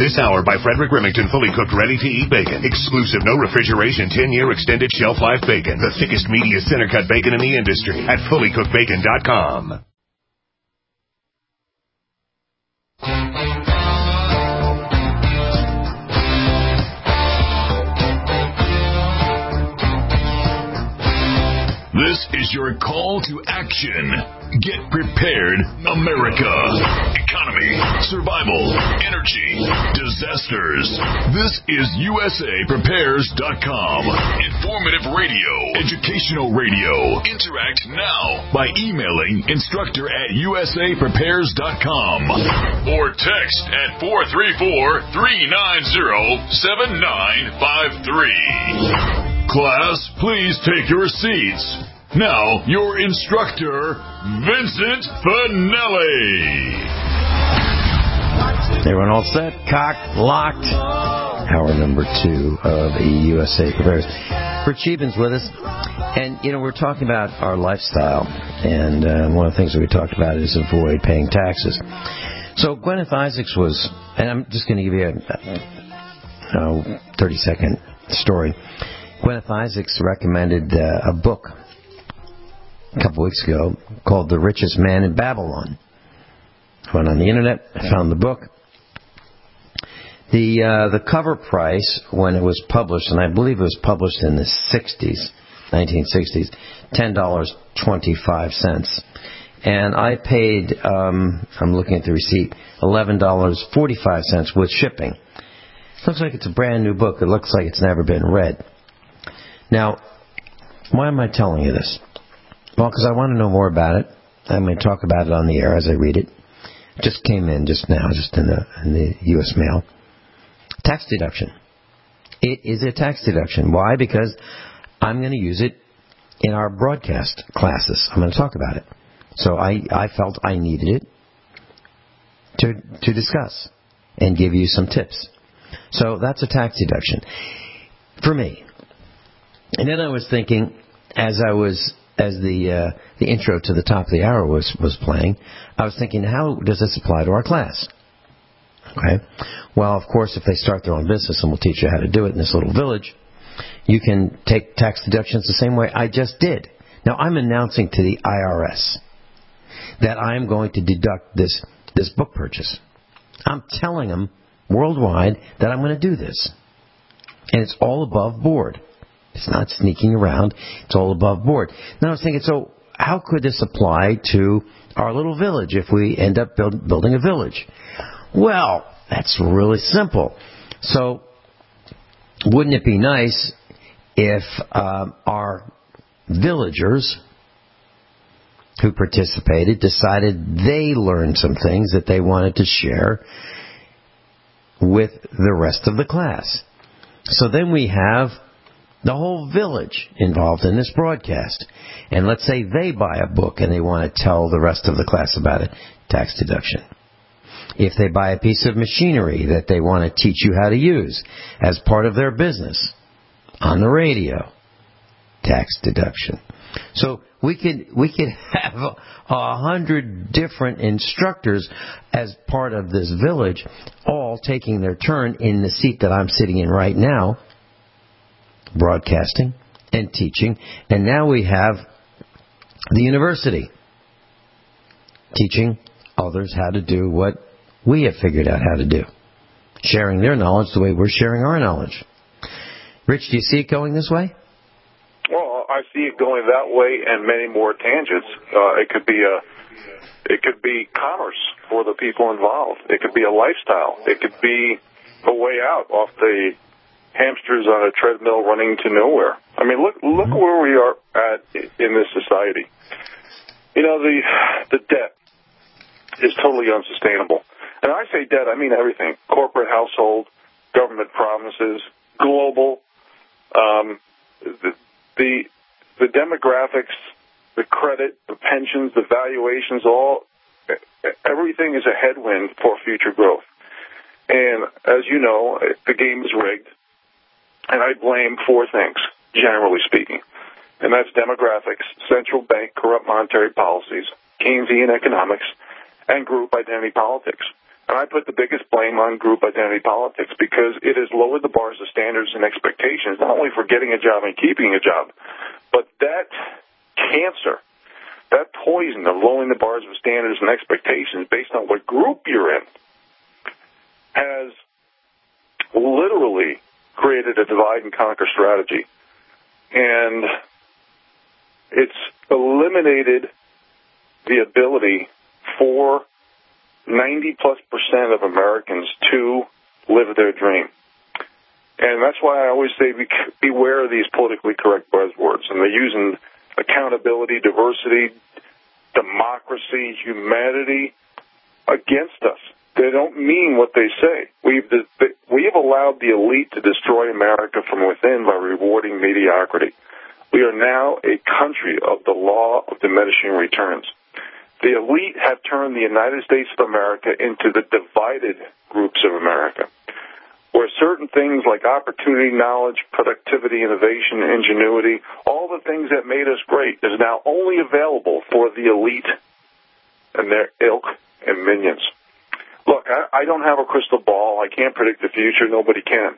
This hour by Frederick Remington, fully cooked, ready-to-eat bacon. Exclusive, no refrigeration, 10-year extended shelf life bacon. The thickest, meatiest, center-cut bacon in the industry at fullycookedbacon.com. This is your call to action. Get prepared, America. Economy, survival, energy, disasters. This is USAPrepares.com. Informative radio, educational radio. Interact now by emailing instructor@USAPrepares.com or text at 434-390-7953. Class, please take your seats. Now, your instructor, Vincent Finelli. Everyone all set? Cocked, locked. Hour number 2 of USA Prepares. Rich Sheehan's with us. And, we're talking about our lifestyle. And one of the things that we talked about is avoid paying taxes. So Gwyneth Isaacs was, and I'm just going to give you a 30-second story. Gwyneth Isaacs recommended a book a couple weeks ago called The Richest Man in Babylon. I went on the internet, found the book. The cover price when it was published, and I believe it was published in the 1960s, $10.25. And I paid, I'm looking at the receipt, $11.45 with shipping. It looks like it's a brand new book. It looks like it's never been read. Now, why am I telling you this? Well, because I want to know more about it. I'm going to talk about it on the air as I read it. Just came in just now, just in the U.S. mail. Tax deduction. It is a tax deduction. Why? Because I'm going to use it in our broadcast classes. I'm going to talk about it. So I felt I needed it to discuss and give you some tips. So that's a tax deduction for me. And then I was thinking, as the intro to the top of the hour was playing, I was thinking, how does this apply to our class? Okay. Well, of course, if they start their own business, and we'll teach you how to do it in this little village, you can take tax deductions the same way I just did. Now, I'm announcing to the IRS that I'm going to deduct this book purchase. I'm telling them worldwide that I'm going to do this. And it's all above board. It's not sneaking around. It's all above board. Now I was thinking, so how could this apply to our little village if we end up building a village? Well, that's really simple. So wouldn't it be nice if our villagers who participated decided they learned some things that they wanted to share with the rest of the class? So then we have the whole village involved in this broadcast. And let's say they buy a book and they want to tell the rest of the class about it, tax deduction. If they buy a piece of machinery that they want to teach you how to use as part of their business on the radio, tax deduction. So we could have 100 different instructors as part of this village, all taking their turn in the seat that I'm sitting in right now, broadcasting and teaching. And now we have the university teaching others how to do what we have figured out how to do, sharing their knowledge the way we're sharing our knowledge. Rich, do you see it going this way? Well, I see it going that way and many more tangents. It could be commerce for the people involved. It could be a lifestyle. It could be a way out off the hamsters on a treadmill running to nowhere. I mean, look where we are at in this society. The debt is totally unsustainable. And I say debt, I mean everything. Corporate household, government promises, global, the demographics, the credit, the pensions, the valuations, everything is a headwind for future growth. And as you know, the game is rigged. And I blame four things, generally speaking. And that's demographics, central bank corrupt monetary policies, Keynesian economics, and group identity politics. And I put the biggest blame on group identity politics because it has lowered the bars of standards and expectations, not only for getting a job and keeping a job, but that cancer, that poison of lowering the bars of standards and expectations based on what group you're in has literally created a divide and conquer strategy. And it's eliminated the ability for 90+% of Americans to live their dream. And that's why I always say beware of these politically correct buzzwords. And they're using accountability, diversity, democracy, humanity against us. They don't mean what they say. We have allowed the elite to destroy America from within by rewarding mediocrity. We are now a country of the law of diminishing returns. The elite have turned the United States of America into the divided groups of America, where certain things like opportunity, knowledge, productivity, innovation, ingenuity, all the things that made us great is now only available for the elite and their ilk and minions. Look, I don't have a crystal ball. I can't predict the future. Nobody can.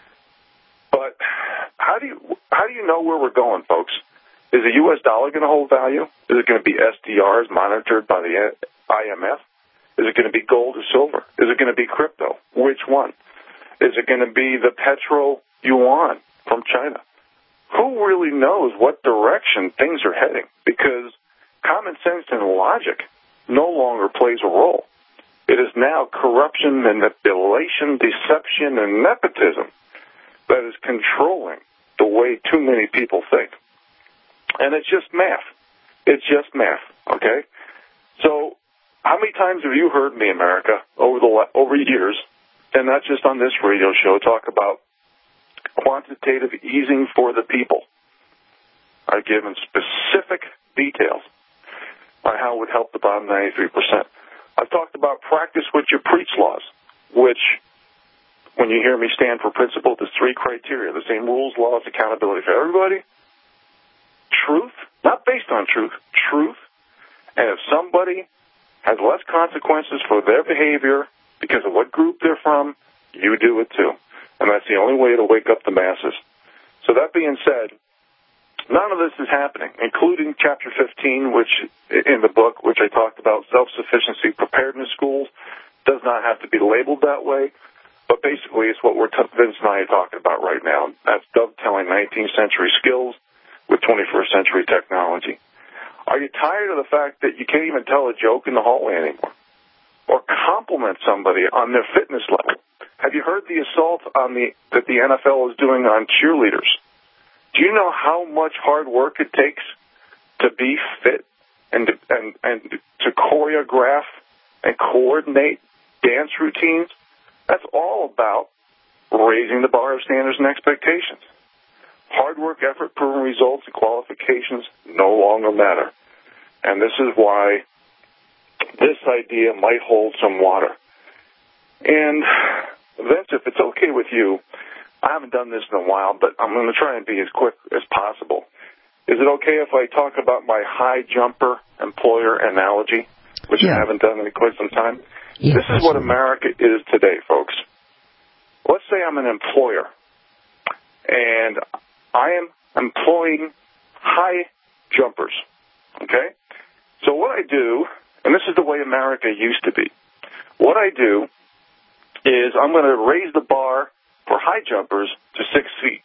But how do you know where we're going, folks? Is the U.S. dollar going to hold value? Is it going to be SDRs monitored by the IMF? Is it going to be gold or silver? Is it going to be crypto? Which one? Is it going to be the petro yuan from China? Who really knows what direction things are heading? Because common sense and logic no longer plays a role. It is now corruption, manipulation, deception, and nepotism that is controlling the way too many people think. And it's just math. It's just math, okay? So how many times have you heard me, America, over years, and not just on this radio show, talk about quantitative easing for the people? I've given specific details on how it would help the bottom 93%. I've talked about practice what you preach laws, which, when you hear me stand for principle, there's 3 criteria: the same rules, laws, accountability for everybody, truth, not based on truth, truth, and if somebody has less consequences for their behavior because of what group they're from, you do it too. And that's the only way to wake up the masses. So that being said, none of this is happening, including Chapter 15, which in the book, which I talked about, self-sufficiency preparedness schools, does not have to be labeled that way. But basically, it's what Vince and I are talking about right now. That's dovetailing 19th century skills with 21st century technology. Are you tired of the fact that you can't even tell a joke in the hallway anymore? Or compliment somebody on their fitness level? Have you heard the assault that the NFL is doing on cheerleaders? Do you know how much hard work it takes to be fit and to choreograph and coordinate dance routines? That's all about raising the bar of standards and expectations. Hard work, effort, proven results, and qualifications no longer matter. And this is why this idea might hold some water. And, Vince, if it's okay with you, I haven't done this in a while, but I'm going to try and be as quick as possible. Is it okay if I talk about my high jumper employer analogy, which I haven't done in quite some time? Yeah, this is what America is today, folks. Let's say I'm an employer, and I am employing high jumpers, okay? So what I do, and this is the way America used to be, what I do is I'm going to raise the bar for high jumpers to 6 feet.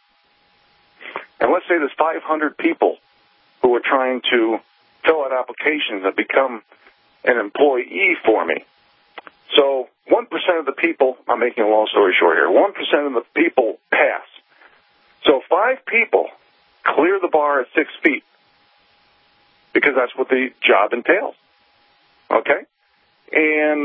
And let's say there's 500 people who are trying to fill out applications and become an employee for me. So 1% of the people, I'm making a long story short here, 1% of the people pass. So 5 people clear the bar at 6 feet because that's what the job entails. Okay? And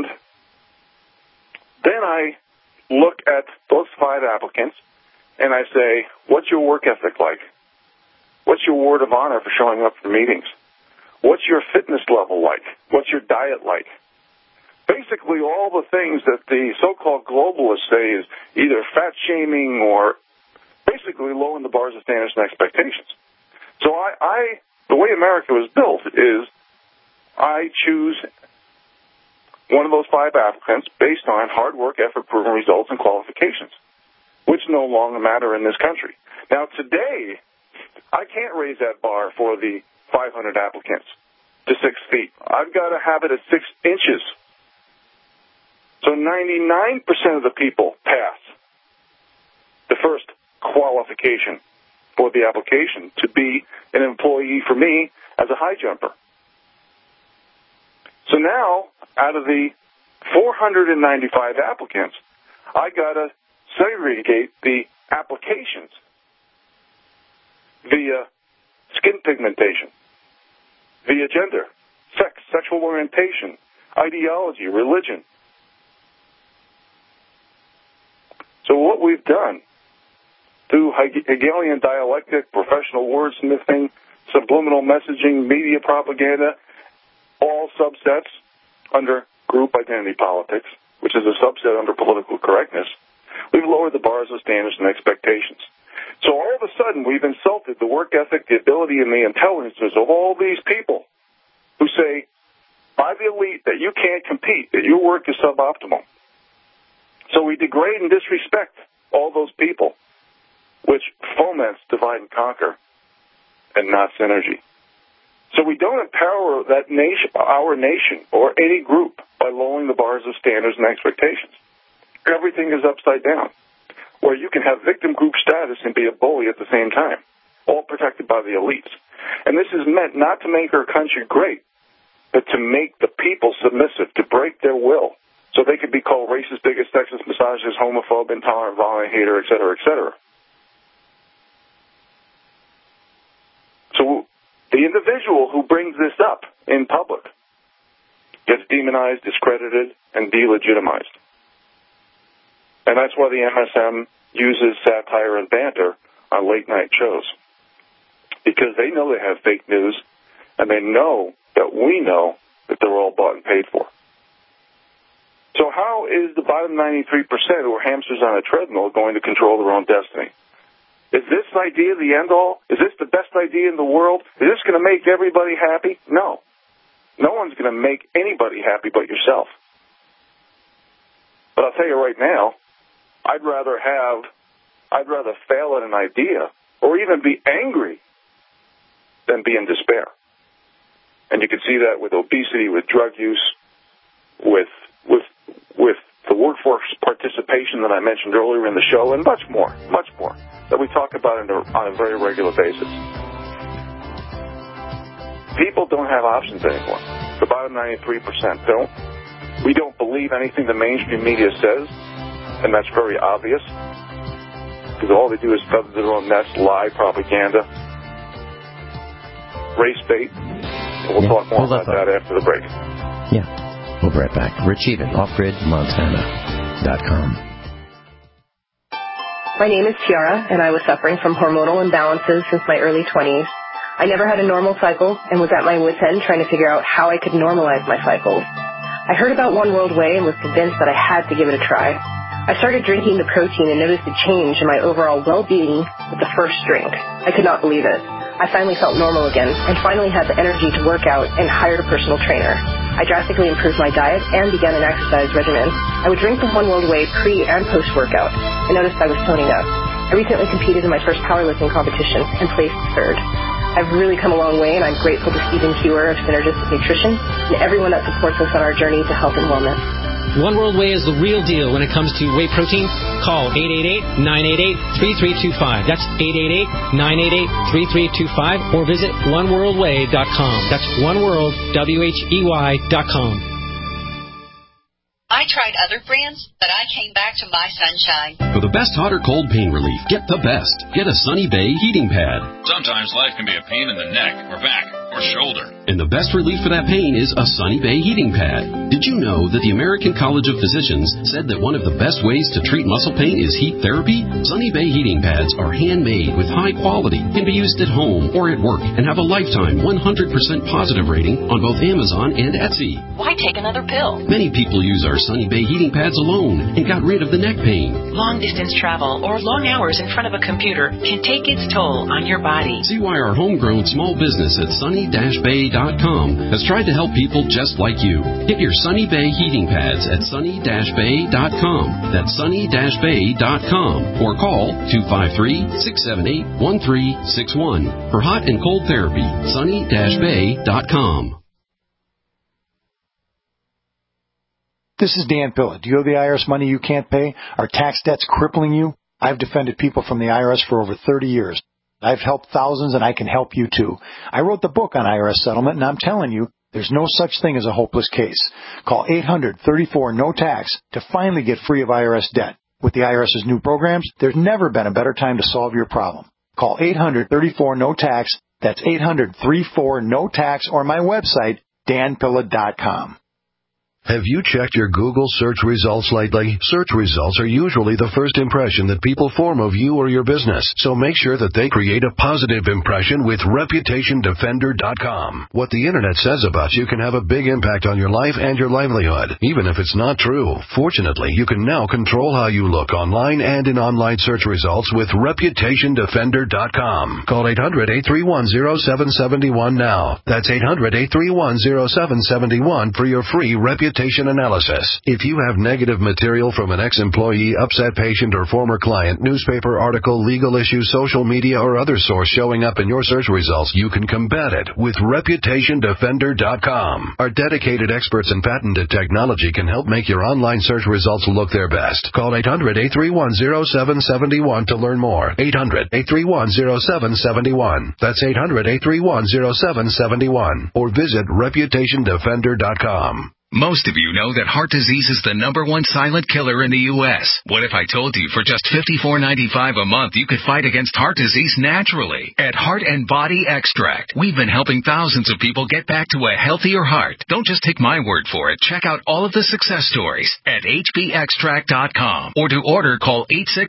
then I look at those 5 applicants and I say, what's your work ethic like? What's your word of honor for showing up for meetings? What's your fitness level like? What's your diet like? Basically, all the things that the so-called globalists say is either fat-shaming or basically lowering the bars of standards and expectations. So the way America was built is I choose one of those 5 applicants based on hard work, effort, proven results, and qualifications, which no longer matter in this country. Now, today, I can't raise that bar for the 500 applicants to 6 feet. I've got to have it at 6 inches. So 99% of the people pass the first qualification for the application to be an employee for me as a high jumper. So now, out of the 495 applicants, I got to segregate the applications via skin pigmentation, via gender, sex, sexual orientation, ideology, religion. So what we've done through Hegelian dialectic, professional wordsmithing, subliminal messaging, media propaganda, all subsets under group identity politics, which is a subset under political correctness, we've lowered the bars of standards and expectations. So all of a sudden, we've insulted the work ethic, the ability, and the intelligences of all these people who say, by the elite, that you can't compete, that your work is suboptimal. So we degrade and disrespect all those people, which foments divide and conquer and not synergy. So we don't empower that nation, our nation, or any group by lowering the bars of standards and expectations. Everything is upside down, where you can have victim group status and be a bully at the same time, all protected by the elites. And this is meant not to make our country great, but to make the people submissive, to break their will, so they could be called racist, bigot, sexist, misogynist, homophobe, intolerant, violent, hater, et cetera, et cetera. So the individual who brings this up in public gets demonized, discredited, and delegitimized. And that's why the MSM uses satire and banter on late-night shows, because they know they have fake news, and they know that we know that they're all bought and paid for. So how is the bottom 93% who are hamsters on a treadmill going to control their own destiny? Is this idea the end-all? Is this the best idea in the world? Is this going to make everybody happy? No. No one's going to make anybody happy but yourself. But I'll tell you right now, I'd rather fail at an idea or even be angry than be in despair. And you can see that with obesity, with drug use, with the workforce participation that I mentioned earlier in the show, and much more that we talk about on a very regular basis. People don't have options anymore. The bottom 93% don't. We don't believe anything the mainstream media says, and that's very obvious, because all they do is feather their own nest, lie, propaganda, race bait. And we'll talk more about that after the break. Yeah. We'll be right back. Rich Even, offgridmontana.com. My name is Tiara, and I was suffering from hormonal imbalances since my early 20s. I never had a normal cycle and was at my wit's end trying to figure out how I could normalize my cycles. I heard about One World Way and was convinced that I had to give it a try. I started drinking the protein and noticed a change in my overall well-being with the first drink. I could not believe it. I finally felt normal again and finally had the energy to work out and hired a personal trainer. I drastically improved my diet and began an exercise regimen. I would drink the One World Way pre- and post-workout and noticed I was toning up. I recently competed in my first powerlifting competition and placed third. I've really come a long way, and I'm grateful to Stephen Kewer of Synergistic Nutrition and everyone that supports us on our journey to health and wellness. One World Way is the real deal when it comes to whey protein. Call 888-988-3325. That's 888-988-3325. Or visit oneworldway.com. That's oneworldwhey.com. I tried other brands, but I came back to My Sunshine. For the best hot or cold pain relief, get the best. Get a Sunny Bay heating pad. Sometimes life can be a pain in the neck or back or shoulder. And the best relief for that pain is a Sunny Bay heating pad. Did you know that the American College of Physicians said that one of the best ways to treat muscle pain is heat therapy? Sunny Bay heating pads are handmade with high quality, can be used at home or at work, and have a lifetime 100% positive rating on both Amazon and Etsy. Why take another pill? Many people use our Sunny Bay heating pads alone and got rid of the neck pain. Long-distance travel or long hours in front of a computer can take its toll on your body. See why our homegrown small business at Sunny sunny-bay.com has tried to help people just like you. Get your Sunny Bay heating pads at sunny-bay.com. That's sunny-bay.com. Or call 253-678-1361 for hot and cold therapy. sunny-bay.com. This is Dan Pilla. Do you have the IRS money you can't pay? Are tax debts crippling you? I've defended people from the IRS for over 30 years. I've helped thousands, and I can help you too. I wrote the book on IRS settlement, and I'm telling you, there's no such thing as a hopeless case. Call 800-34-NO-TAX to finally get free of IRS debt. With the IRS's new programs, there's never been a better time to solve your problem. Call 800-34-NO-TAX. That's 800-34-NO-TAX, or my website, danpilla.com. Have you checked your Google search results lately? Search results are usually the first impression that people form of you or your business, so make sure that they create a positive impression with ReputationDefender.com. What the Internet says about you can have a big impact on your life and your livelihood, even if it's not true. Fortunately, you can now control how you look online and in online search results with ReputationDefender.com. Call 800-831-0771 now. That's 800-831-0771 for your free reputation analysis. If you have negative material from an ex-employee, upset patient, or former client, newspaper article, legal issue, social media, or other source showing up in your search results, you can combat it with ReputationDefender.com. Our dedicated experts in patented technology can help make your online search results look their best. Call 800-831-0771 to learn more. 800-831-0771. That's 800-831-0771. Or visit ReputationDefender.com. Most of you know that heart disease is the #1 silent killer in the U.S. What if I told you for just $54.95 a month you could fight against heart disease naturally? At Heart and Body Extract, we've been helping thousands of people get back to a healthier heart. Don't just take my word for it. Check out all of the success stories at hbextract.com. Or to order, call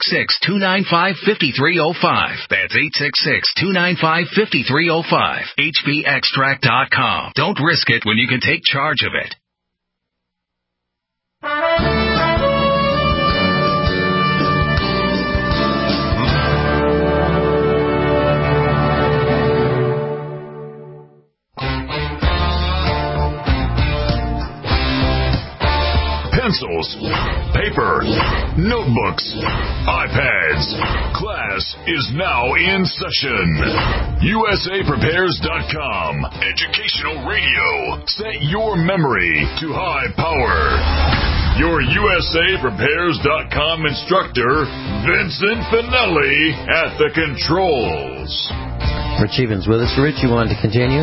866-295-5305. That's 866-295-5305. hbextract.com. Don't risk it when you can take charge of it. Pencils, paper, notebooks, iPads. Class is now in session. USAPrepares.com. Educational radio. Set your memory to high power. Your USAPrepares.com instructor, Vincent Finelli, at the controls. Rich Evans with us. Rich, you wanted to continue?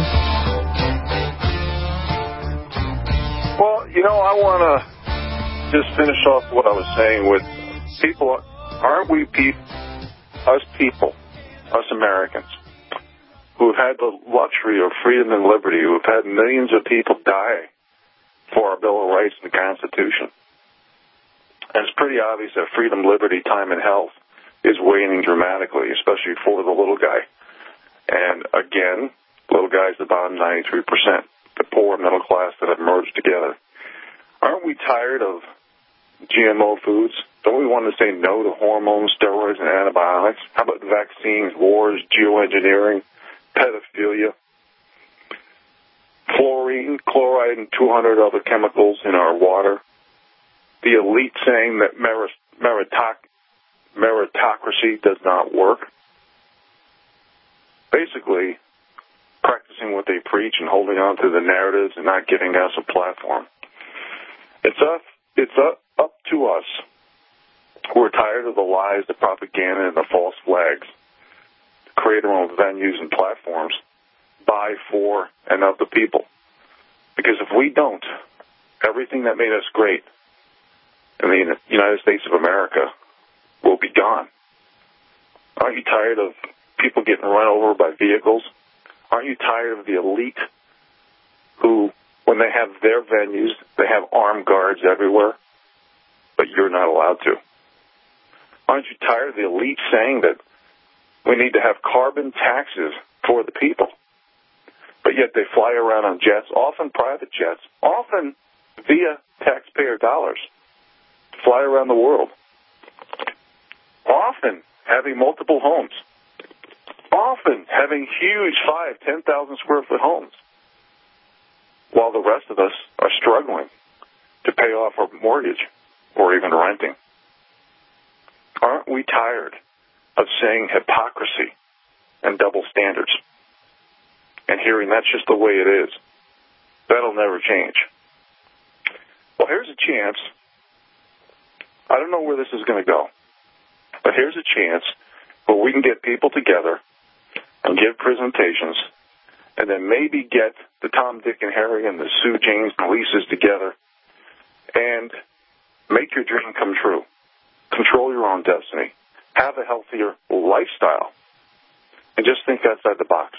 Well, I want to just finish off what I was saying with people. Aren't we us Americans, who have had the luxury of freedom and liberty, who have had millions of people die for our Bill of Rights and the Constitution? And it's pretty obvious that freedom, liberty, time, and health is waning dramatically, especially for the little guy. And again, little guy's the bottom 93%, the poor middle class that have merged together. Aren't we tired of GMO foods? Don't we want to say no to hormones, steroids, and antibiotics? How about vaccines, wars, geoengineering, pedophilia, fluorine, chloride, and 200 other chemicals in our water? The elite saying that meritocracy does not work. Basically, practicing what they preach and holding on to the narratives and not giving us a platform. It's up to us. We're tired of the lies, the propaganda, and the false flags. Create our own venues and platforms by, for, and of the people. Because if we don't, everything that made us great in the United States of America will be gone. Aren't you tired of people getting run over by vehicles? Aren't you tired of the elite who, when they have their venues, they have armed guards everywhere, but you're not allowed to? Aren't you tired of the elite saying that we need to have carbon taxes for the people, but yet they fly around on jets, often private jets, often via taxpayer dollars, fly around the world, often having multiple homes, often Lisbon having huge 5,000, 10,000 square foot homes, while the rest of us are struggling to pay off our mortgage or even renting. Aren't we tired of saying hypocrisy and double standards and hearing that's just the way it is? That'll never change. Well, here's a chance. I don't know where this is going to go, but here's a chance where we can get people together and give presentations and then maybe get the Tom, Dick, and Harry and the Sue, James, and Lisa's together and make your dream come true. Control your own destiny. Have a healthier lifestyle. And just think outside the box.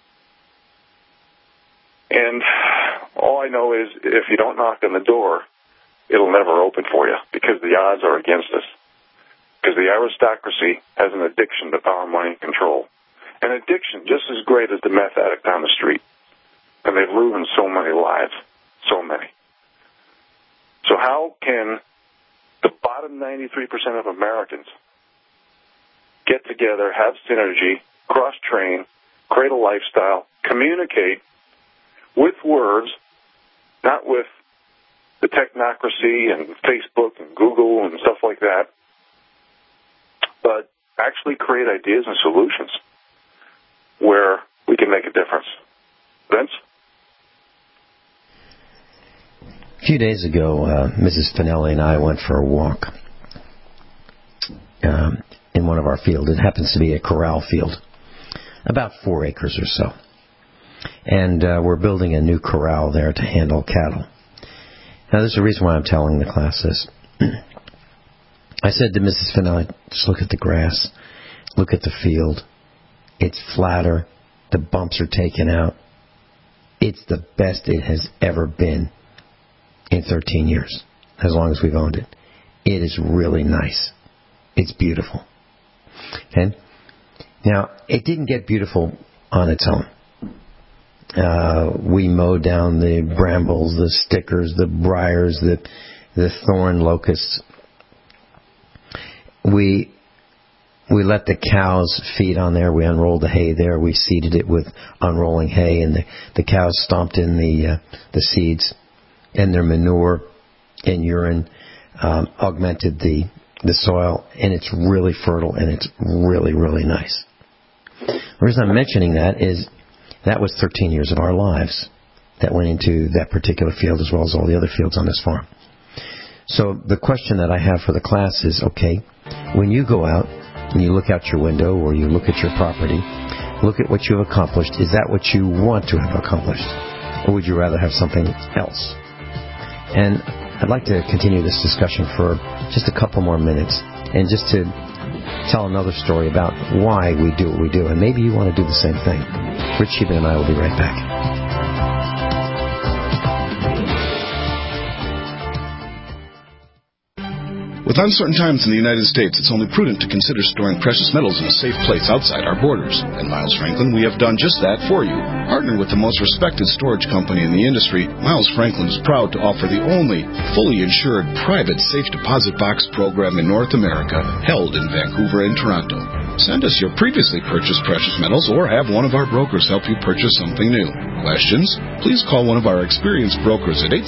And all I know is if you don't knock on the door, it'll never open for you because the odds are against us. Because the aristocracy has an addiction to power, money, and control. An addiction just as great as the meth addict down the street. And they've ruined so many lives. So many. So how can the bottom 93% of Americans get together, have synergy, cross-train, create a lifestyle, communicate with words, not with the technocracy and Facebook and Google and stuff like that, but actually create ideas and solutions where we can make a difference. Vince? A few days ago, Mrs. Finelli and I went for a walk in one of our fields. It happens to be a corral field, about 4 acres or so. And we're building a new corral there to handle cattle. Now, there's a reason why I'm telling the class this. I said to Mrs. Finelli, just look at the grass. Look at the field. It's flatter. The bumps are taken out. It's the best it has ever been in 13 years, as long as we've owned it. It is really nice. It's beautiful. Okay? Now, it didn't get beautiful on its own. We mowed down the brambles, the stickers, the briars, the thorn locusts. We let the cows feed on there. We unrolled the hay there. We seeded it with unrolling hay, and the cows stomped in the seeds, and their manure and urine augmented the soil, and it's really fertile, and it's really, really nice. The reason I'm mentioning that is that was 13 years of our lives that went into that particular field as well as all the other fields on this farm. So the question that I have for the class is, okay, when you go out and you look out your window or you look at your property, look at what you've accomplished. Is that what you want to have accomplished? Or would you rather have something else? And I'd like to continue this discussion for just a couple more minutes and just to tell another story about why we do what we do. And maybe you want to do the same thing. Rich Sheba and I will be right back. With uncertain times in the United States, it's only prudent to consider storing precious metals in a safe place outside our borders. At Miles Franklin, we have done just that for you. Partnered with the most respected storage company in the industry, Miles Franklin is proud to offer the only fully insured private safe deposit box program in North America, held in Vancouver and Toronto. Send us your previously purchased precious metals or have one of our brokers help you purchase something new. Questions? Please call one of our experienced brokers at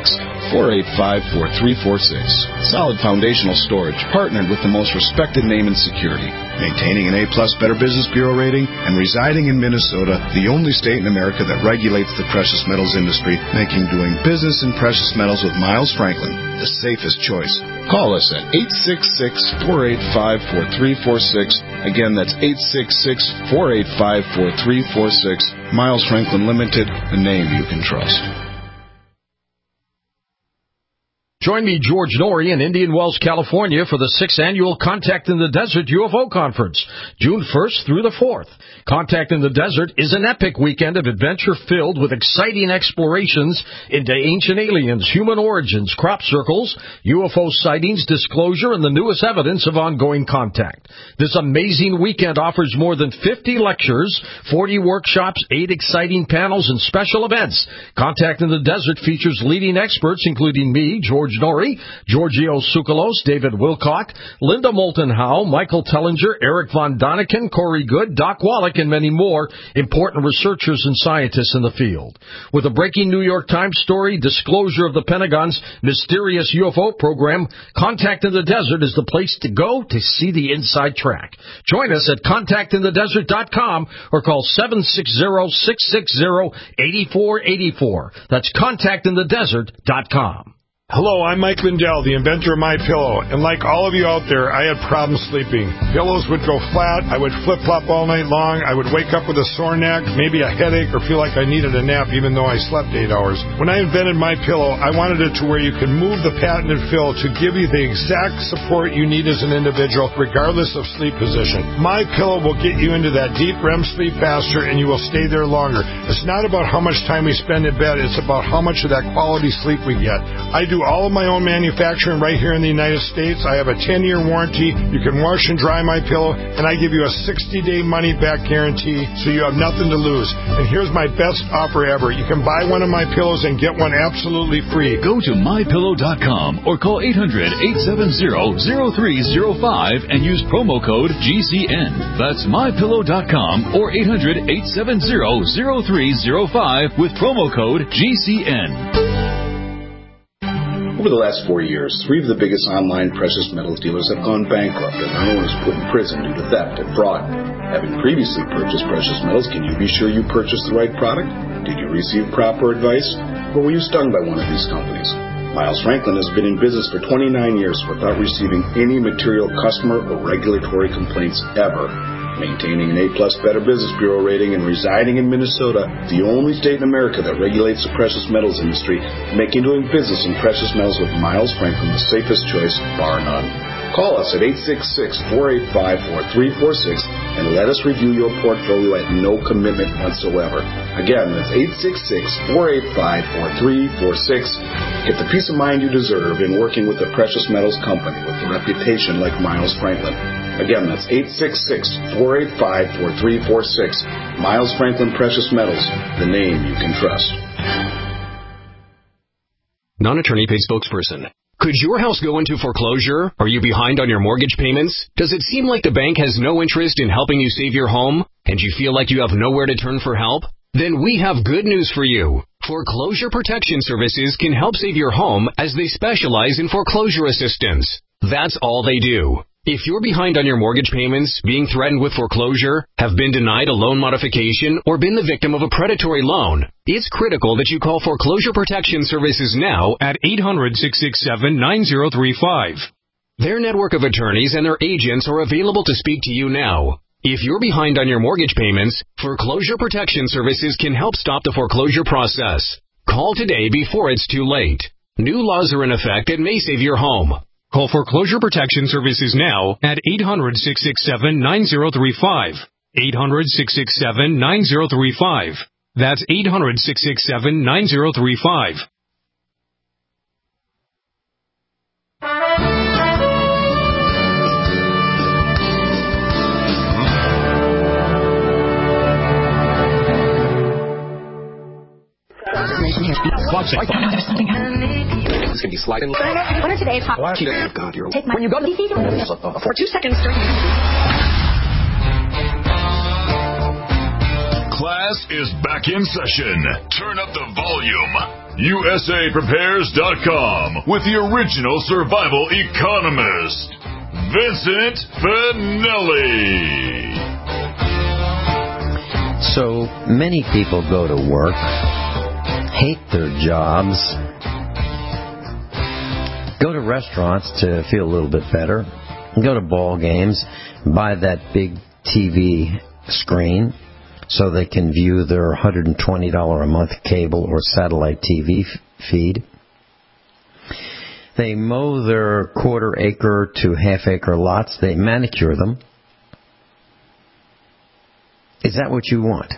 866-485-4346. Solid foundational storage, partnered with the most respected name in security. Maintaining an A-plus Better Business Bureau rating and residing in Minnesota, the only state in America that regulates the precious metals industry, making doing business in precious metals with Miles Franklin the safest choice. Call us at 866-485-4346. Again, that's 866-485-4346. Miles Franklin Limited, a name you can trust. Join me, George Norrie, in Indian Wells, California for the 6th Annual Contact in the Desert UFO Conference, June 1st through the 4th. Contact in the Desert is an epic weekend of adventure filled with exciting explorations into ancient aliens, human origins, crop circles, UFO sightings, disclosure, and the newest evidence of ongoing contact. This amazing weekend offers more than 50 lectures, 40 workshops, 8 exciting panels, and special events. Contact in the Desert features leading experts, including me, George George Norrie, Giorgio Tsoukalos, David Wilcock, Linda Moulton Howe, Michael Tellinger, Eric Von Daniken, Corey Good, Doc Wallach, and many more important researchers and scientists in the field. With a breaking New York Times story, disclosure of the Pentagon's mysterious UFO program, Contact in the Desert is the place to go to see the inside track. Join us at contactinthedesert.com or call 760-660-8484. That's contactinthedesert.com. Hello, I'm Mike Lindell, the inventor of MyPillow, and like all of you out there, I had problems sleeping. Pillows would go flat, I would flip-flop all night long, I would wake up with a sore neck, maybe a headache, or feel like I needed a nap even though I slept 8 hours. When I invented MyPillow, I wanted it to where you could move the patented fill to give you the exact support you need as an individual, regardless of sleep position. MyPillow will get you into that deep REM sleep faster, and you will stay there longer. It's not about how much time we spend in bed, it's about how much of that quality sleep we get. I do all of my own manufacturing right here in the United States. I have a 10-year warranty. You can wash and dry my pillow, and I give you a 60-day money-back guarantee, so you have nothing to lose. And here's my best offer ever. You can buy one of my pillows and get one absolutely free. Go to MyPillow.com or call 800-870-0305 and use promo code GCN. That's MyPillow.com or 800-870-0305 with promo code GCN. Over the last 4 years, 3 of the biggest online precious metals dealers have gone bankrupt and their owners put in prison due to theft and fraud. Having previously purchased precious metals, can you be sure you purchased the right product? Did you receive proper advice? Or were you stung by one of these companies? Miles Franklin has been in business for 29 years without receiving any material customer or regulatory complaints ever. Maintaining an A-plus Better Business Bureau rating and residing in Minnesota, the only state in America that regulates the precious metals industry, making doing business in precious metals with Miles Franklin the safest choice, bar none. Call us at 866-485-4346 and let us review your portfolio at no commitment whatsoever. Again, that's 866-485-4346. Get the peace of mind you deserve in working with a precious metals company with a reputation like Miles Franklin. Again, that's 866-485-4346. Miles Franklin Precious Metals, the name you can trust. Non-attorney paid spokesperson. Could your house go into foreclosure? Are you behind on your mortgage payments? Does it seem like the bank has no interest in helping you save your home? And you feel like you have nowhere to turn for help? Then we have good news for you. Foreclosure Protection Services can help save your home as they specialize in foreclosure assistance. That's all they do. If you're behind on your mortgage payments, being threatened with foreclosure, have been denied a loan modification, or been the victim of a predatory loan, it's critical that you call Foreclosure Protection Services now at 800-667-9035. Their network of attorneys and their agents are available to speak to you now. If you're behind on your mortgage payments, Foreclosure Protection Services can help stop the foreclosure process. Call today before it's too late. New laws are in effect that may save your home. Call Foreclosure Protection Services now at 800-667-9035. 800-667-9035. That's 800-667-9035. This can be sliding. What are today's hot? God, you're take my, when you go to the TV for 2 seconds during Class is back in session. Turn up the volume. USAPrepares.com with the original survival economist, Vincent Finelli. So many people go to work, hate their jobs, go to restaurants to feel a little bit better, go to ball games, buy that big TV screen so they can view their $120 a month cable or satellite TV feed. They mow their quarter-acre to half-acre lots. They manicure them. Is that what you want?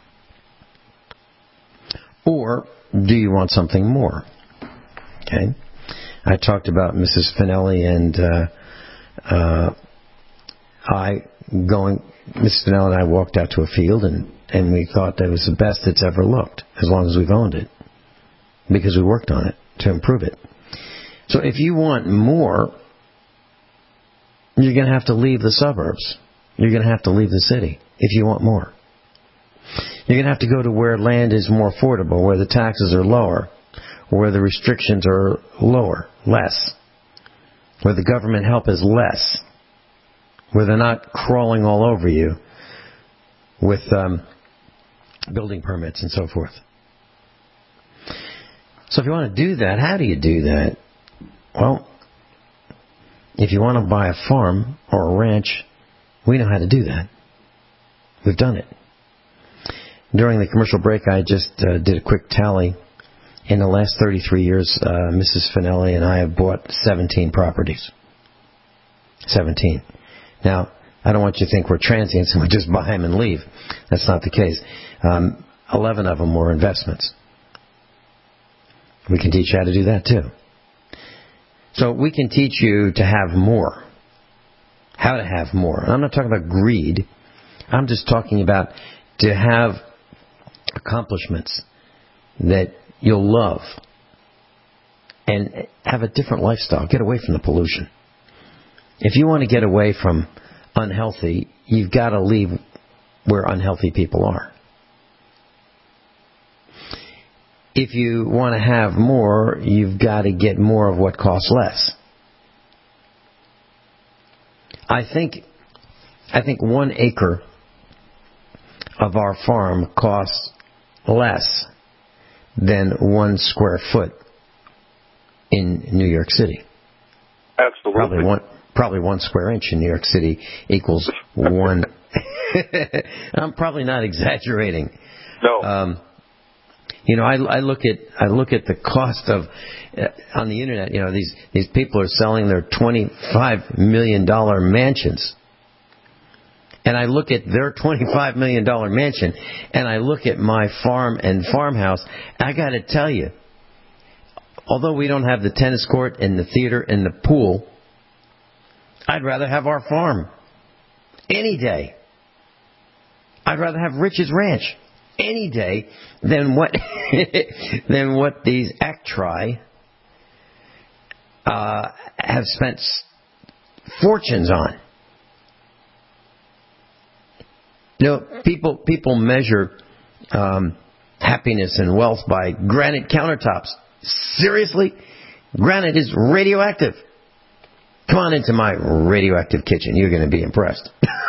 Or do you want something more? Okay. I talked about Mrs. Finelli and Mrs. Finelli and I walked out to a field and we thought that it was the best it's ever looked, as long as we've owned it, because we worked on it to improve it. So if you want more, you're going to have to leave the suburbs. You're going to have to leave the city if you want more. You're going to have to go to where land is more affordable, where the taxes are lower, where the restrictions are less, where the government help is less, where they're not crawling all over you with building permits and so forth. So if you want to do that, how do you do that? Well, if you want to buy a farm or a ranch, we know how to do that. We've done it. During the commercial break, I just did a quick tally. In the last 33 years, Mrs. Finelli and I have bought 17 properties. 17. Now, I don't want you to think we're transients and we just buy them and leave. That's not the case. 11 of them were investments. We can teach you how to do that too. So we can teach you to have more. How to have more. I'm not talking about greed. I'm just talking about to have accomplishments that you'll love and have a different lifestyle. Get away from the pollution. If you want to get away from unhealthy, you've got to leave where unhealthy people are. If you want to have more, you've got to get more of what costs less. I think 1 acre of our farm costs less than 1 square foot in New York City. Absolutely. Probably 1 square inch in New York City equals 1. I'm probably not exaggerating. No. I look at the cost of on the internet. These people are selling their $25 million mansions, and I look at their $25 million mansion, and I look at my farm and farmhouse. I got to tell you, although we don't have the tennis court and the theater and the pool, I'd rather have our farm any day. I'd rather have Rich's Ranch any day than what these ACTRI have spent fortunes on. People measure happiness and wealth by granite countertops. Seriously? Granite is radioactive. Come on into my radioactive kitchen. You're going to be impressed.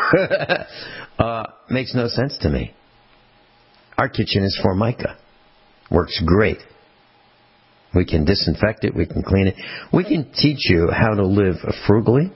Makes no sense to me. Our kitchen is Formica. Works great. We can disinfect it. We can clean it. We can teach you how to live frugally.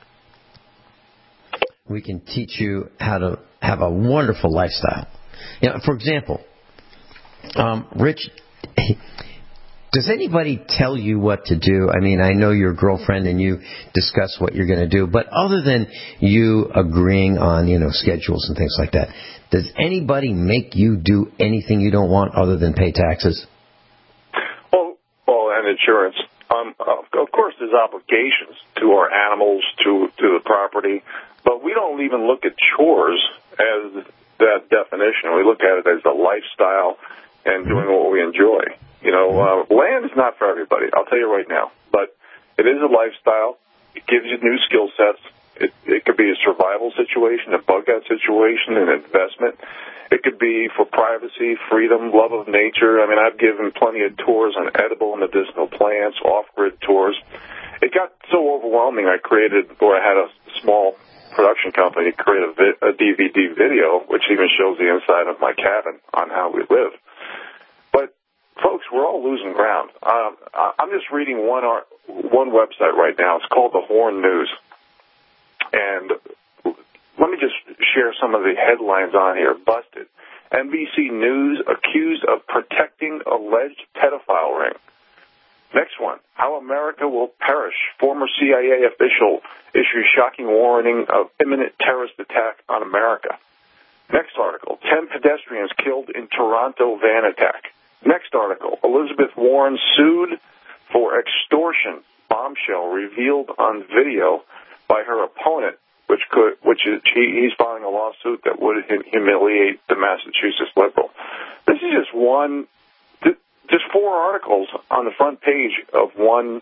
We can teach you how to have a wonderful lifestyle. For example, Rich, does anybody tell you what to do? I mean, I know your girlfriend and you discuss what you're going to do, but other than you agreeing on, schedules and things like that, does anybody make you do anything you don't want other than pay taxes? Well, and insurance. Of course, there's obligations to our animals, to the property, but we don't even look at chores as that definition. We look at it as a lifestyle and doing what we enjoy. Land is not for everybody, I'll tell you right now, but it is a lifestyle. It gives you new skill sets. It could be a survival situation, a bug out situation, an investment. It could be for privacy, freedom, love of nature. I mean, I've given plenty of tours on edible and medicinal plants, off-grid tours. It got so overwhelming, I had a small production company create a DVD video, which even shows the inside of my cabin on how we live. But, folks, we're all losing ground. I'm just reading one website right now. It's called The Horn News. And let me just share some of the headlines on here. Busted. NBC News accused of protecting alleged pedophile ring. Next one. How America will perish. Former CIA official issues shocking warning of imminent terrorist attack on America. Next article. 10 pedestrians killed in Toronto van attack. Next article. Elizabeth Warren sued for extortion. Bombshell revealed on video by her opponent, he's filing a lawsuit that would humiliate the Massachusetts liberal. This is just 4 articles on the front page of one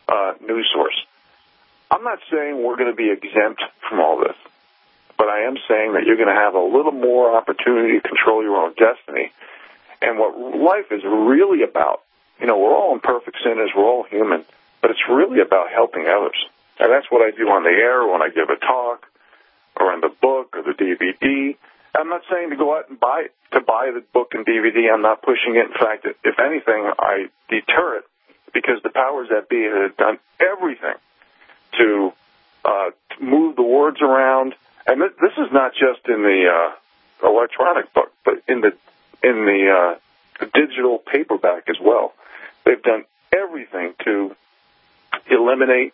news source. I'm not saying we're going to be exempt from all this, but I am saying that you're going to have a little more opportunity to control your own destiny. And what life is really about, we're all imperfect sinners, we're all human, but it's really about helping others. And that's what I do on the air, when I give a talk, or in the book, or the DVD. I'm not saying to go out and buy the book and DVD. I'm not pushing it. In fact, if anything, I deter it, because the powers that be have done everything to move the words around. And this is not just in the electronic book, but in the digital paperback as well. They've done everything to eliminate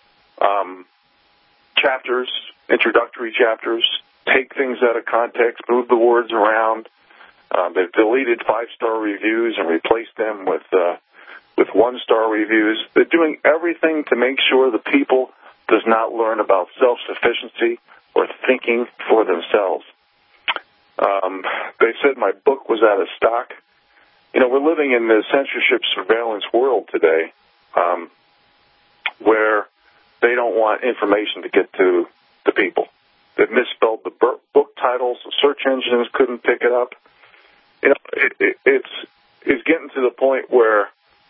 chapters, introductory chapters, take things out of context, move the words around. They've deleted 5-star reviews and replaced them with 1-star reviews. They're doing everything to make sure the people does not learn about self-sufficiency or thinking for themselves. They said my book was out of stock. We're living in the censorship surveillance world today, where they don't want information to get to the people. They've misspelled the book titles. The search engines couldn't pick it up. It's getting to the point where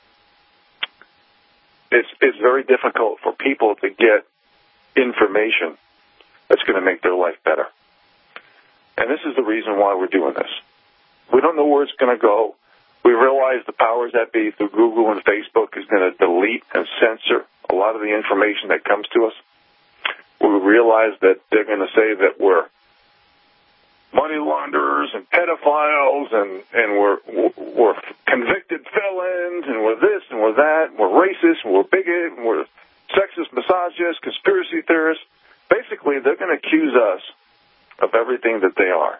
it's very difficult for people to get information that's going to make their life better. And this is the reason why we're doing this. We don't know where it's going to go. We realize the powers that be through Google and Facebook is going to delete and censor a lot of the information that comes to us. We realize that they're going to say that we're money launderers and pedophiles and we're convicted felons and we're this and we're that and we're racist and we're bigot and we're sexist, misogynist, conspiracy theorists. Basically, they're going to accuse us of everything that they are.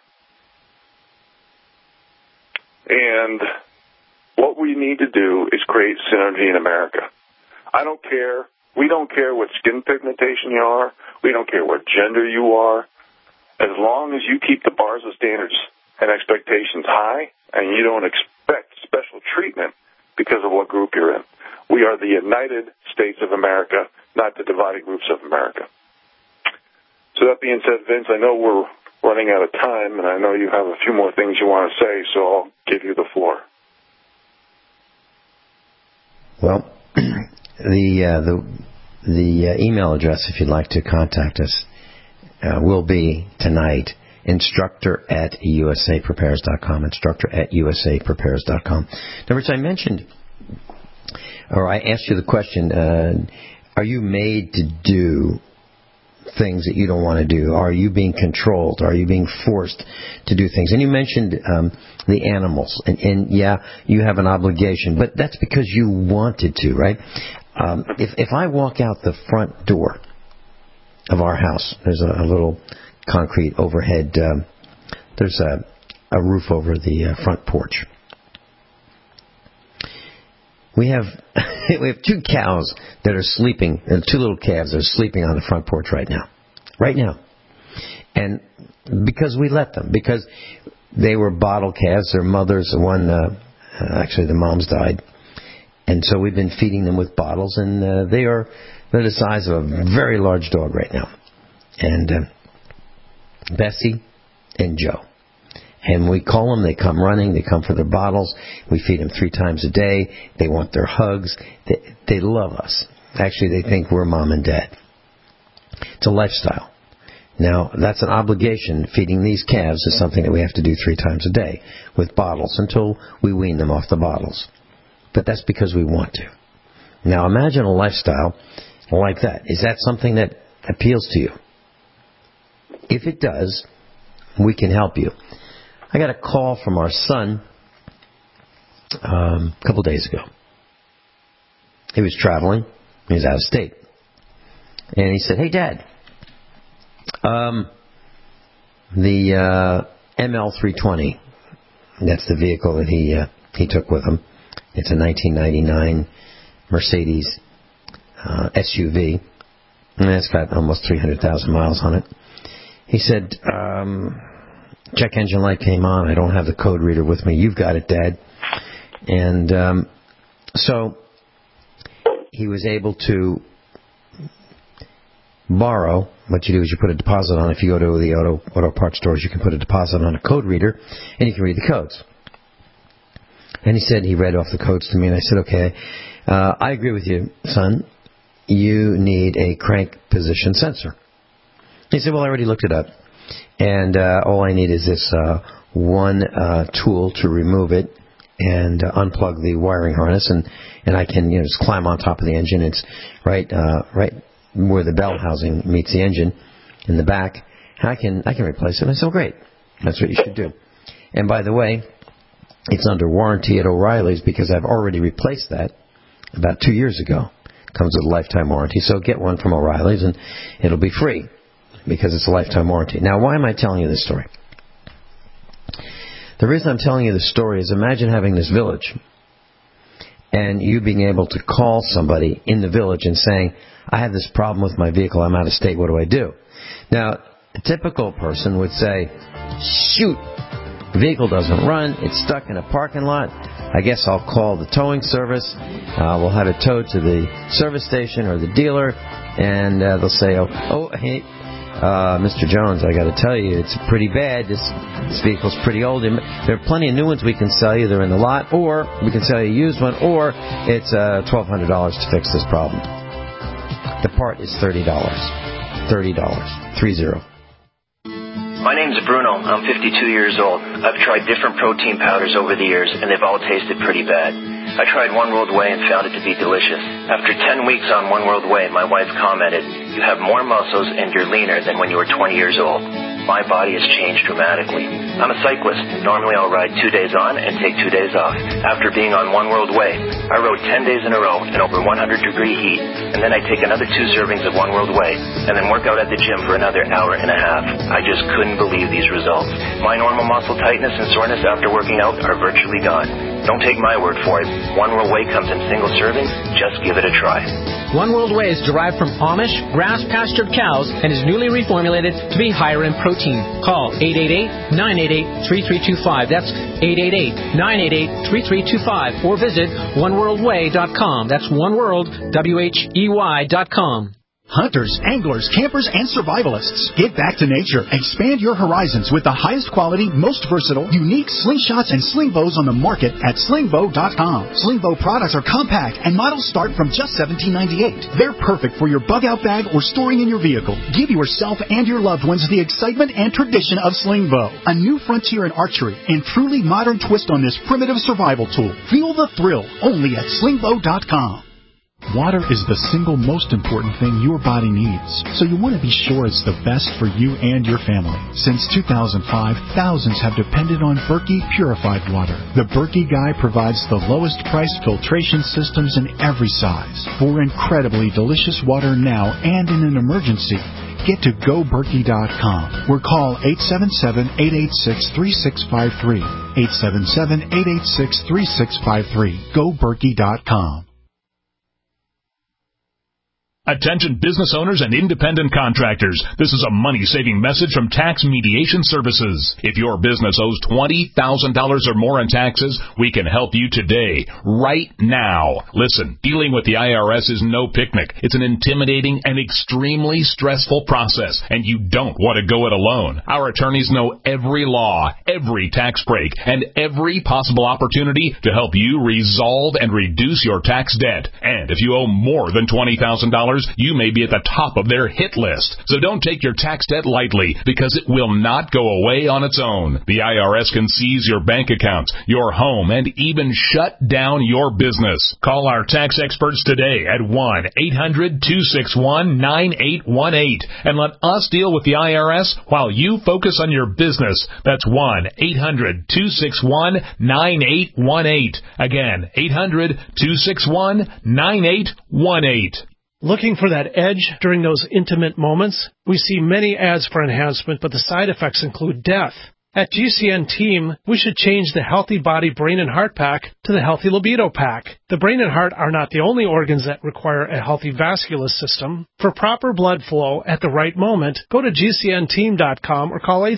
And what we need to do is create synergy in America. I don't care. We don't care what skin pigmentation you are. We don't care what gender you are. As long as you keep the bars of standards and expectations high and you don't expect special treatment because of what group you're in. We are the United States of America, not the divided groups of America. So that being said, Vince, I know we're running out of time, and I know you have a few more things you want to say, so I'll give you the floor. Well, the email address, if you'd like to contact us, will be tonight, instructor@usaprepares.com, instructor@usaprepares.com. Now, Rich, I mentioned, or I asked you the question, are you made to do things that you don't want to do? Are you being controlled? Are you being forced to do things? And you mentioned the animals, and yeah, you have an obligation, but that's because you wanted to, right? If I walk out the front door of our house, there's a little concrete overhead, there's a roof over the front porch. We have 2 cows that are sleeping, and 2 little calves that are sleeping on the front porch right now. And because we let them, because they were bottle calves, their mothers, actually the moms died. And so we've been feeding them with bottles, and they're the size of a very large dog right now. And Bessie and Joe. And we call them, they come running, they come for their bottles. We feed them 3 times a day. They want their hugs. They love us. Actually, they think we're mom and dad. It's a lifestyle. Now, that's an obligation. Feeding these calves is something that we have to do 3 times a day with bottles until we wean them off the bottles. But that's because we want to. Now, imagine a lifestyle like that. Is that something that appeals to you? If it does, we can help you. I got a call from our son a couple days ago. He was traveling. He was out of state. And he said, "Hey, Dad, the ML320, that's the vehicle that he took with him. It's a 1999 Mercedes SUV. And it's got almost 300,000 miles on it." He said, check engine light came on. I don't have the code reader with me. You've got it, Dad. And so he was able to borrow. What you do is you put a deposit on. If you go to the auto parts stores, you can put a deposit on a code reader, and you can read the codes. And he said he read off the codes to me, and I said, okay, I agree with you, son. You need a crank position sensor. He said, well, I already looked it up, and all I need is this one tool to remove it and unplug the wiring harness, and I can just climb on top of the engine. It's right where the bell housing meets the engine in the back, and I can replace it. And I said, well, great, that's what you should do. And by the way, it's under warranty at O'Reilly's because I've already replaced that about 2 years ago. It comes with a lifetime warranty, so get one from O'Reilly's and it'll be free because it's a lifetime warranty. Now, why am I telling you this story? The reason I'm telling you this story is imagine having this village and you being able to call somebody in the village and saying, I have this problem with my vehicle, I'm out of state, what do I do? Now, a typical person would say, shoot, the vehicle doesn't run, it's stuck in a parking lot, I guess I'll call the towing service, we'll have it towed to the service station or the dealer, and they'll say, hey, Mr. Jones, I got to tell you, it's pretty bad. This vehicle's pretty old. There are plenty of new ones we can sell you. They're in the lot, or we can sell you a used one, or it's $1,200 to fix this problem. The part is $30. $30. 30. My name's Bruno. I'm 52 years old. I've tried different protein powders over the years, and they've all tasted pretty bad. I tried One World Whey and found it to be delicious. After 10 weeks on One World Whey, my wife commented, you have more muscles and you're leaner than when you were 20 years old. My body has changed dramatically. I'm a cyclist. Normally I'll ride 2 days on and take 2 days off. After being on One World Whey, I rode 10 days in a row in over 100-degree heat, and then I take another 2 servings of One World Whey, and then work out at the gym for another hour and a half. I just couldn't believe these results. My normal muscle tightness and soreness after working out are virtually gone. Don't take my word for it. One World Whey comes in single servings. Just give it a try. One World Whey is derived from Amish, grass-pastured cows and is newly reformulated to be higher in protein. Call 888-988-3325. That's 888-988-3325. Or visit oneworldwhey.com. That's oneworldwhey.com. Hunters, anglers, campers, and survivalists. Get back to nature. Expand your horizons with the highest quality, most versatile, unique slingshots and sling bows on the market at slingbow.com. Slingbow products are compact and models start from just $17.98. They're perfect for your bug-out bag or storing in your vehicle. Give yourself and your loved ones the excitement and tradition of Slingbow, a new frontier in archery and truly modern twist on this primitive survival tool. Feel the thrill only at slingbow.com. Water is the single most important thing your body needs, so you want to be sure it's the best for you and your family. Since 2005, thousands have depended on Berkey purified water. The Berkey Guy provides the lowest priced filtration systems in every size. For incredibly delicious water now and in an emergency, get to GoBerkey.com or call 877-886-3653. 877-886-3653. GoBerkey.com. Attention business owners and independent contractors. This is a money-saving message from Tax Mediation Services. If your business owes $20,000 or more in taxes, we can help you today, right now. Listen, dealing with the IRS is no picnic. It's an intimidating and extremely stressful process, and you don't want to go it alone. Our attorneys know every law, every tax break, and every possible opportunity to help you resolve and reduce your tax debt. And if you owe more than $20,000, you may be at the top of their hit list. So don't take your tax debt lightly, because it will not go away on its own. The IRS can seize your bank accounts, your home, and even shut down your business. Call our tax experts today at 1-800-261-9818 and let us deal with the IRS while you focus on your business. That's 1-800-261-9818. Again, 800-261-9818. Looking for that edge during those intimate moments? We see many ads for enhancement, but the side effects include death. At GCN Team, we should change the Healthy Body, Brain, and Heart Pack to the Healthy Libido Pack. The brain and heart are not the only organs that require a healthy vascular system. For proper blood flow at the right moment, go to GCNteam.com or call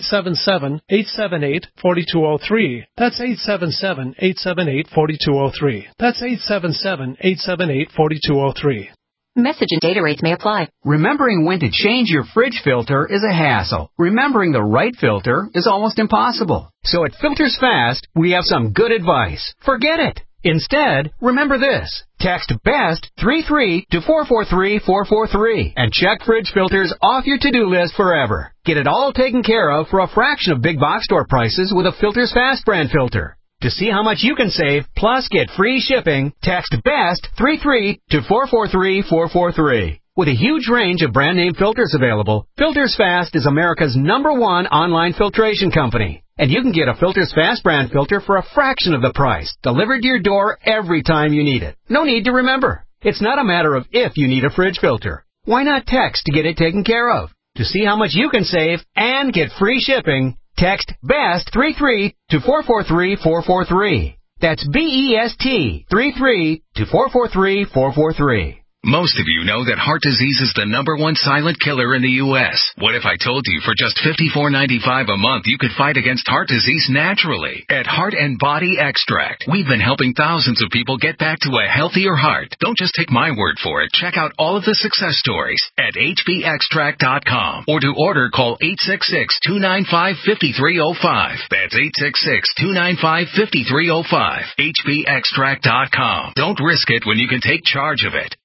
877-878-4203. That's 877-878-4203. That's 877-878-4203. Message and data rates may apply. Remembering when to change your fridge filter is a hassle. Remembering the right filter is almost impossible. So at Filters Fast, we have some good advice. Forget it. Instead, remember this. Text BEST 33 to 443-443 and check fridge filters off your to-do list forever. Get it all taken care of for a fraction of big box store prices with a Filters Fast brand filter. To see how much you can save, plus get free shipping, text BEST 33 to 443-443. With a huge range of brand name filters available, Filters Fast is America's #1 online filtration company. And you can get a Filters Fast brand filter for a fraction of the price, delivered to your door every time you need it. No need to remember. It's not a matter of if you need a fridge filter. Why not text to get it taken care of? To see how much you can save and get free shipping, text BEST 33 to 443-443. That's BEST 33 to 443-443. Most of you know that heart disease is the #1 silent killer in the U.S. What if I told you for just $54.95 a month you could fight against heart disease naturally? At Heart and Body Extract, we've been helping thousands of people get back to a healthier heart. Don't just take my word for it. Check out all of the success stories at hbextract.com. Or to order, call 866-295-5305. That's 866-295-5305. hbextract.com. Don't risk it when you can take charge of it.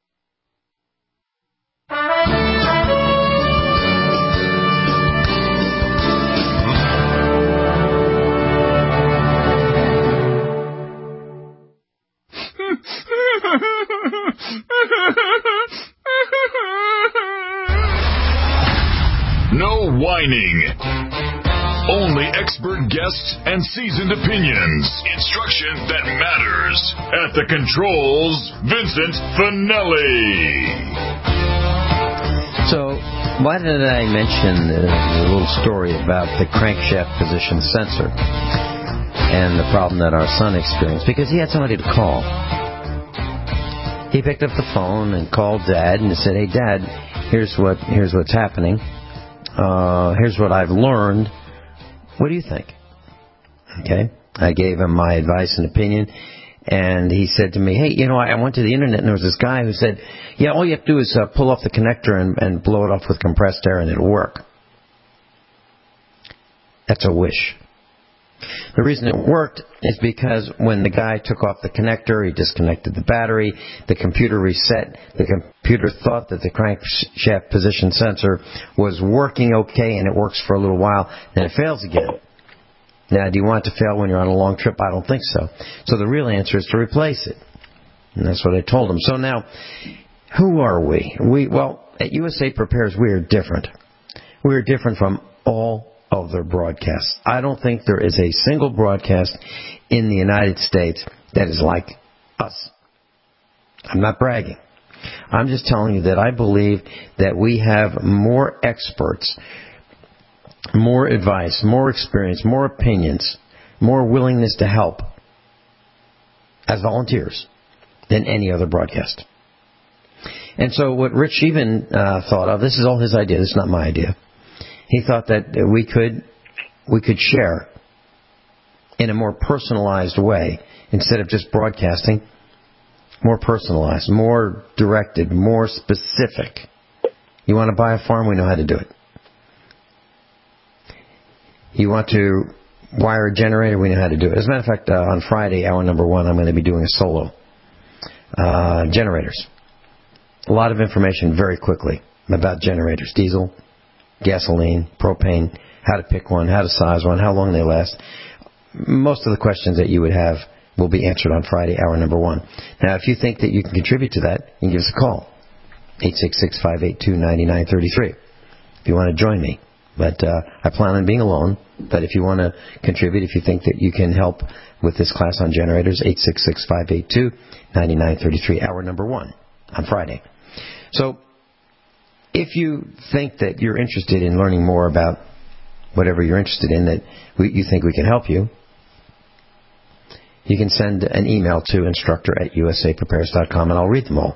No whining. Only expert guests and seasoned opinions. Instruction that matters. At the controls, Vincent Finelli. So, why did I mention the little story about the crankshaft position sensor and the problem that our son experienced? Because he had somebody to call. He picked up the phone and called Dad and said, "Hey, Dad, here's what's happening. Here's what I've learned. What do you think?" Okay. I gave him my advice and opinion, and he said to me, "Hey, I went to the internet and there was this guy who said, yeah, all you have to do is pull off the connector and blow it off with compressed air and it'll work." That's a wish. The reason it worked is because when the guy took off the connector, he disconnected the battery, the computer reset, the computer thought that the crankshaft position sensor was working okay and it works for a little while, then it fails again. Now, do you want it to fail when you're on a long trip? I don't think so. So the real answer is to replace it. And that's what I told him. So now, who are we? Well, at USA Prepares, we are different. We are different from all other broadcasts. I don't think there is a single broadcast in the United States that is like us. I'm not bragging. I'm just telling you that I believe that we have more experts, more advice, more experience, more opinions, more willingness to help as volunteers than any other broadcast. And so what Rich even thought of, this is all his idea, this is not my idea. He thought that we could share in a more personalized way instead of just broadcasting. More personalized, more directed, more specific. You want to buy a farm? We know how to do it. You want to wire a generator? We know how to do it. As a matter of fact, on Friday, hour number 1, I'm going to be doing a solo. Generators. A lot of information very quickly about generators. Diesel, gasoline, propane, how to pick one, how to size one, how long they last. Most of the questions that you would have will be answered on Friday, hour number 1. Now, if you think that you can contribute to that, you can give us a call. 866-582-9933. If you want to join me. But I plan on being alone. But if you want to contribute, if you think that you can help with this class on generators, 866-582-9933, hour number 1 on Friday. So if you think that you're interested in learning more about whatever you're interested in that you think we can help you, you can send an email to instructor@usaprepares.com, and I'll read them all.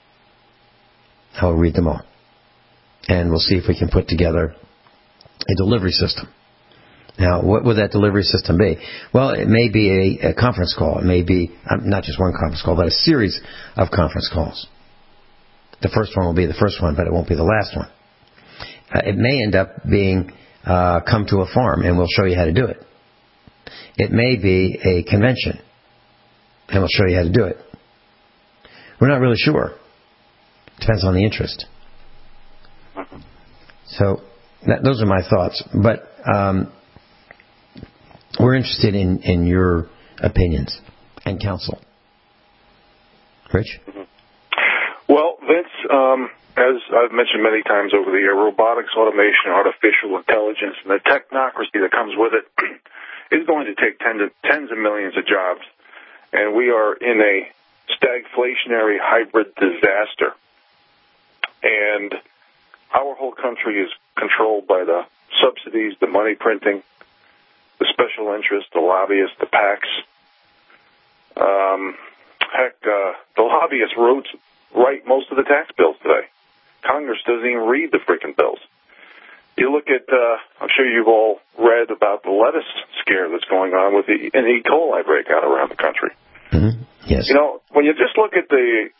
And we'll see if we can put together a delivery system. Now, what would that delivery system be? Well, it may be a conference call. It may be not just one conference call, but a series of conference calls. The first one will be the first one, but it won't be the last one. It may end up being come to a farm, and we'll show you how to do it. It may be a convention, and we'll show you how to do it. We're not really sure. Depends on the interest. So those are my thoughts. But we're interested in your opinions and counsel. Rich? Well, Vince, as I've mentioned many times over the year, robotics, automation, artificial intelligence, and the technocracy that comes with it is going to take tens of millions of jobs. And we are in a stagflationary hybrid disaster. And our whole country is controlled by the subsidies, the money printing, the special interests, the lobbyists, the PACs. The lobbyists write most of the tax bills today. Congress doesn't even read the freaking bills. You look at, I'm sure you've all read about the lettuce scare that's going on with an E. coli breakout around the country. Mm-hmm. Yes. You know, when you just look at the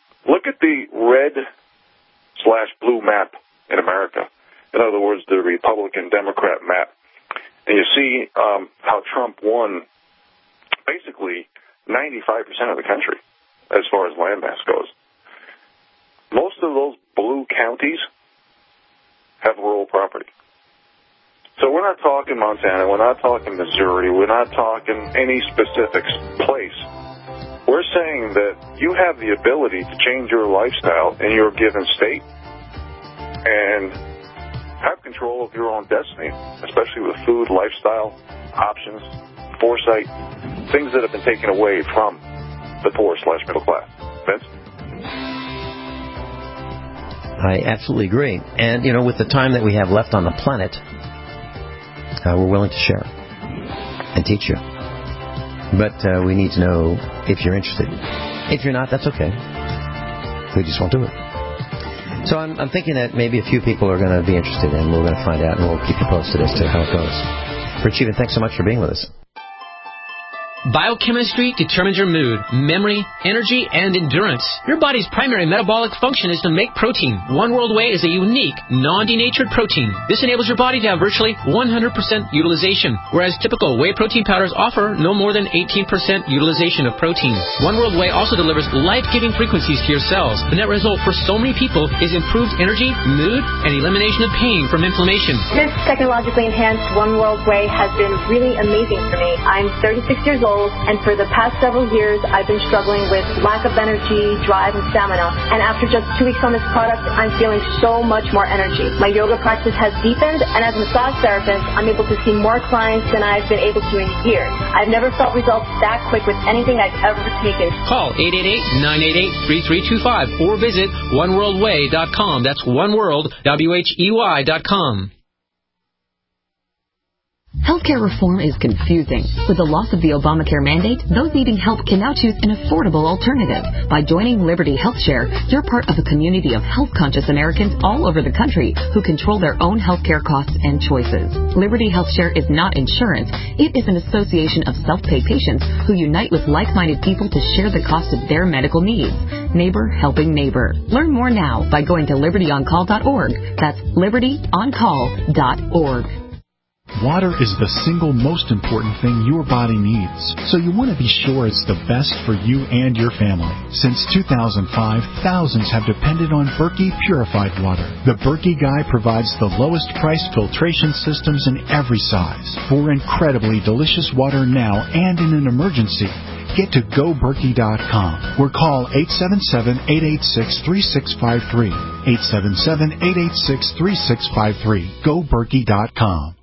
red/blue map in America, in other words, the Republican-Democrat map, and you see how Trump won basically 95% of the country as far as landmass goes. Most of those blue counties have rural property. So we're not talking Montana, we're not talking Missouri, we're not talking any specific place. We're saying that you have the ability to change your lifestyle in your given state and have control of your own destiny, especially with food, lifestyle, options, foresight, things that have been taken away from the poor/middle class. Vince? I absolutely agree. And, you know, with the time that we have left on the planet, we're willing to share and teach you. But we need to know if you're interested. If you're not, that's okay. We just won't do it. So I'm thinking that maybe a few people are going to be interested, and we're going to find out, and we'll keep you posted as to how it goes. Rich Even, thanks so much for being with us. Biochemistry determines your mood, memory, energy, and endurance. Your body's primary metabolic function is to make protein. One World Whey is a unique, non-denatured protein. This enables your body to have virtually 100% utilization, whereas typical whey protein powders offer no more than 18% utilization of protein. One World Whey also delivers life-giving frequencies to your cells. The net result for so many people is improved energy, mood, and elimination of pain from inflammation. This technologically enhanced One World Whey has been really amazing for me. I'm 36 years old, and for the past several years, I've been struggling with lack of energy, drive, and stamina. And after just 2 weeks on this product, I'm feeling so much more energy. My yoga practice has deepened, and as a massage therapist, I'm able to see more clients than I've been able to in years. I've never felt results that quick with anything I've ever taken. Call 888-988-3325 or visit oneworldwhey.com. That's oneworldwhey.com. Healthcare reform is confusing. With the loss of the Obamacare mandate, those needing help can now choose an affordable alternative. By joining Liberty HealthShare, you're part of a community of health-conscious Americans all over the country who control their own healthcare costs and choices. Liberty HealthShare is not insurance. It is an association of self-pay patients who unite with like-minded people to share the cost of their medical needs. Neighbor helping neighbor. Learn more now by going to libertyoncall.org. That's libertyoncall.org. Water is the single most important thing your body needs, so you want to be sure it's the best for you and your family. Since 2005, thousands have depended on Berkey purified water. The Berkey Guy provides the lowest priced filtration systems in every size for incredibly delicious water now and in an emergency. Get to GoBerkey.com or call 877-886-3653. 877-886-3653. GoBerkey.com.